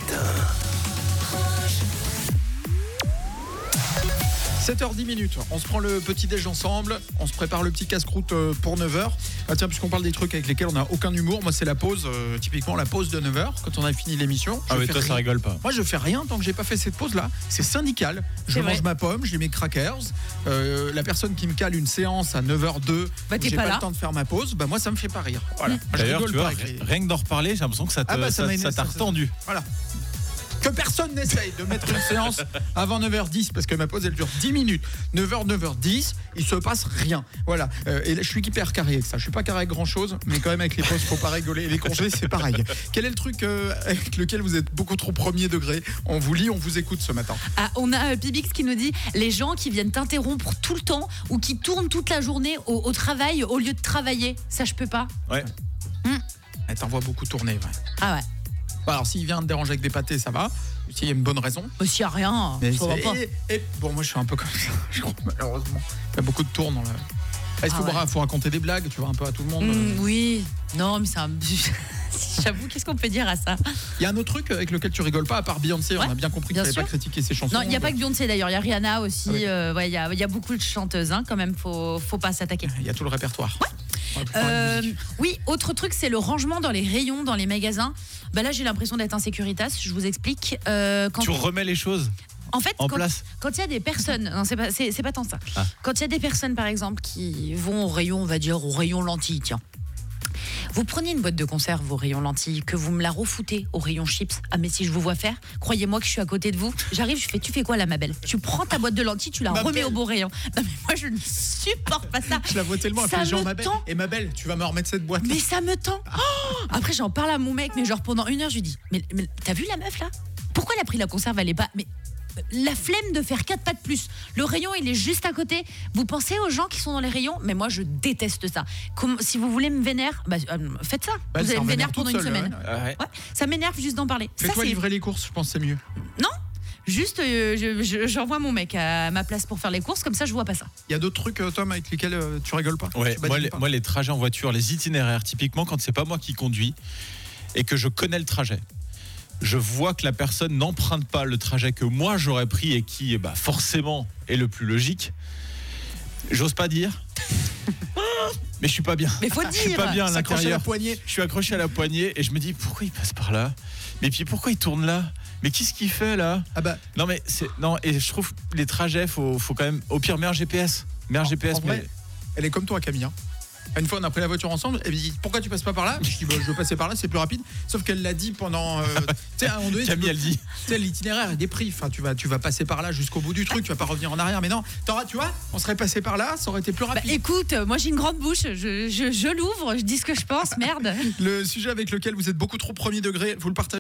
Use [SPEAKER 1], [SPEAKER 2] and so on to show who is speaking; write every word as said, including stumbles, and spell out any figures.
[SPEAKER 1] matin.
[SPEAKER 2] sept heures dix minutes, on se prend le petit déj ensemble, on se prépare le petit casse-croûte pour neuf heures. Ah tiens, puisqu'on parle des trucs avec lesquels on n'a aucun humour, moi c'est la pause, euh, typiquement la pause de neuf heures, quand on a fini l'émission.
[SPEAKER 3] Ah oui, toi
[SPEAKER 2] rien.
[SPEAKER 3] ça rigole pas.
[SPEAKER 2] Moi je fais rien tant que j'ai pas fait cette pause-là, c'est syndical. Je
[SPEAKER 4] C'est
[SPEAKER 2] mange
[SPEAKER 4] vrai.
[SPEAKER 2] ma pomme, j'ai mes crackers, euh, la personne qui me cale une séance à neuf heures deux,
[SPEAKER 4] Bah,
[SPEAKER 2] où
[SPEAKER 4] t'es
[SPEAKER 2] j'ai
[SPEAKER 4] pas
[SPEAKER 2] pas,
[SPEAKER 4] là.
[SPEAKER 2] le temps de faire ma pause, bah moi ça me fait pas rire. Voilà.
[SPEAKER 4] Mmh.
[SPEAKER 2] Je
[SPEAKER 3] D'ailleurs,
[SPEAKER 2] rigole
[SPEAKER 3] tu vois,
[SPEAKER 2] pas avec les-
[SPEAKER 3] rien que d'en reparler, j'ai l'impression que ça te,
[SPEAKER 2] Ah bah, ça
[SPEAKER 3] ça,
[SPEAKER 2] m'a-
[SPEAKER 3] ça t'a
[SPEAKER 2] ça-
[SPEAKER 3] retendu.
[SPEAKER 2] Voilà. Que personne n'essaye de mettre une séance avant neuf heures dix parce que ma pause elle dure dix minutes. neuf heures, neuf heures dix, il se passe rien. Voilà. Euh, et là, je suis hyper carré avec ça. Je suis pas carré avec grand chose, mais quand même avec les pauses, faut pas rigoler. Et les congés, c'est pareil. Quel est le truc euh, avec lequel vous êtes beaucoup trop premier degré? On vous lit, on vous écoute ce matin.
[SPEAKER 4] Ah, on a euh, Pibix qui nous dit les gens qui viennent t'interrompre tout le temps ou qui tournent toute la journée au, au travail au lieu de travailler. Ça, je peux pas.
[SPEAKER 3] Ouais.
[SPEAKER 2] Elle t'envoie beaucoup tourner. Ouais.
[SPEAKER 4] Ah ouais.
[SPEAKER 2] Bon, alors s'il vient te déranger avec des pâtés, ça va. S'il y a une bonne raison.
[SPEAKER 4] Mais s'il y a rien,
[SPEAKER 2] Mais
[SPEAKER 4] ça va
[SPEAKER 2] c'est-
[SPEAKER 4] pas.
[SPEAKER 2] et, et- bon, moi je suis un peu comme ça, je crois, malheureusement. Il y a beaucoup de tours dans le. Il faut,
[SPEAKER 4] Ah ouais.
[SPEAKER 2] faut raconter des blagues, tu vois, un peu à tout le monde.
[SPEAKER 4] Mmh, oui. Non, mais c'est un. J'avoue, qu'est-ce qu'on peut dire à ça?
[SPEAKER 2] Il y a un autre truc avec lequel tu rigoles pas, à part Beyoncé,
[SPEAKER 4] Ouais,
[SPEAKER 2] on a bien compris que
[SPEAKER 4] bien
[SPEAKER 2] tu n'avais
[SPEAKER 4] sûr.
[SPEAKER 2] pas critiqué ses chansons.
[SPEAKER 4] Non, il n'y a pas que Beyoncé d'ailleurs, il y a Rihanna aussi.
[SPEAKER 2] Ah oui.
[SPEAKER 4] euh, ouais, il y, a, il y a beaucoup de chanteuses hein, quand même, faut, faut pas s'attaquer.
[SPEAKER 2] Il y a tout le répertoire. On va plus parler de
[SPEAKER 4] Euh,
[SPEAKER 2] musique.
[SPEAKER 4] oui, autre truc, c'est le rangement dans les rayons, dans les magasins. Bah là, j'ai l'impression d'être insécuritas. Je vous explique. Euh, quand
[SPEAKER 3] Tu remets les choses
[SPEAKER 4] en fait,
[SPEAKER 3] en
[SPEAKER 4] quand,
[SPEAKER 3] place.
[SPEAKER 4] quand il y a des personnes, non, c'est pas, c'est, c'est pas tant ça.
[SPEAKER 3] Ah.
[SPEAKER 4] Quand il y a des personnes, par exemple, qui vont au rayon, on va dire au rayon lentilles, tiens. Vous prenez une boîte de conserve au rayon lentilles, que vous me la refoutez au rayon chips. Ah mais si je vous vois faire, croyez-moi que je suis à côté de vous. J'arrive, je fais, tu fais quoi là ma belle? Tu prends ta boîte de lentilles, tu la
[SPEAKER 2] Ma
[SPEAKER 4] remets
[SPEAKER 2] belle.
[SPEAKER 4] au bon rayon. Non mais moi je ne supporte pas ça.
[SPEAKER 2] Je la vois tellement, elle
[SPEAKER 4] Ça
[SPEAKER 2] fait genre
[SPEAKER 4] me
[SPEAKER 2] ma belle.
[SPEAKER 4] tend.
[SPEAKER 2] Et ma belle, tu vas me remettre cette boîte.
[SPEAKER 4] Mais ça me tend. Oh après j'en parle à mon mec, mais genre pendant une heure je lui dis, mais, mais t'as vu la meuf là? Pourquoi elle a pris la conserve? Elle est pas. Mais la flemme de faire quatre pas de plus. Le rayon, il est juste à côté. Vous pensez aux gens qui sont dans les rayons? Mais moi, je déteste ça. Comme, si vous voulez me vénérer, bah, euh, faites ça.
[SPEAKER 2] Bah, elle
[SPEAKER 4] vous allez
[SPEAKER 2] s'en
[SPEAKER 4] me vénérer
[SPEAKER 2] vénère
[SPEAKER 4] pendant
[SPEAKER 2] toute
[SPEAKER 4] une
[SPEAKER 2] seule,
[SPEAKER 4] semaine.
[SPEAKER 2] ouais.
[SPEAKER 3] Ah ouais.
[SPEAKER 4] Ouais, ça m'énerve juste d'en parler. Ça,
[SPEAKER 2] Fais-toi
[SPEAKER 4] c'est
[SPEAKER 2] livrer les courses, je pense que c'est mieux.
[SPEAKER 4] juste, euh, je- je- j'envoie mon mec à ma place pour faire les courses, comme ça, je vois pas ça.
[SPEAKER 2] Il y a d'autres trucs, euh, Tom, avec lesquels euh, tu rigoles pas?
[SPEAKER 3] Ouais,
[SPEAKER 2] Tu
[SPEAKER 3] moi
[SPEAKER 2] badines
[SPEAKER 3] les,
[SPEAKER 2] pas
[SPEAKER 3] moi les trajets en voiture, les itinéraires, typiquement quand c'est pas moi qui conduis et que je connais le trajet, je vois que la personne n'emprunte pas le trajet que moi j'aurais pris et qui bah, forcément est le plus logique. J'ose pas dire, mais je suis pas bien.
[SPEAKER 4] Mais faut
[SPEAKER 3] Je suis
[SPEAKER 4] dire.
[SPEAKER 3] pas bien à
[SPEAKER 2] S'accrocher à la
[SPEAKER 3] l'intérieur.
[SPEAKER 2] poignée.
[SPEAKER 3] Je suis accroché à la poignée et je me dis pourquoi il passe par là? Mais puis pourquoi il tourne là? Mais qu'est-ce qu'il fait là?
[SPEAKER 2] Ah bah,
[SPEAKER 3] Non mais c'est non et je trouve que les trajets faut faut quand même au pire mets un G P S, mets un G P S
[SPEAKER 2] en vrai,
[SPEAKER 3] mais
[SPEAKER 2] elle est comme toi, Camille. hein. Une fois, on a pris la voiture ensemble. Elle me dit pourquoi tu passes pas par là? Je dis bah, je veux passer par là, c'est plus rapide. Sauf qu'elle l'a dit pendant. euh, tu sais, à un moment donné, tu
[SPEAKER 3] Camille
[SPEAKER 2] peux-
[SPEAKER 3] elle dit.
[SPEAKER 2] tu sais, l'itinéraire est des prix. Enfin, tu vas, tu vas passer par là jusqu'au bout du truc. Tu vas pas revenir en arrière. Mais non, t'auras, tu vois, on serait passé par là, ça aurait été plus
[SPEAKER 4] Bah,
[SPEAKER 2] rapide.
[SPEAKER 4] écoute, moi j'ai une grande bouche, je, je, je l'ouvre, je dis ce que je pense, merde.
[SPEAKER 2] Le sujet avec lequel vous êtes beaucoup trop premier degré, vous le partagez.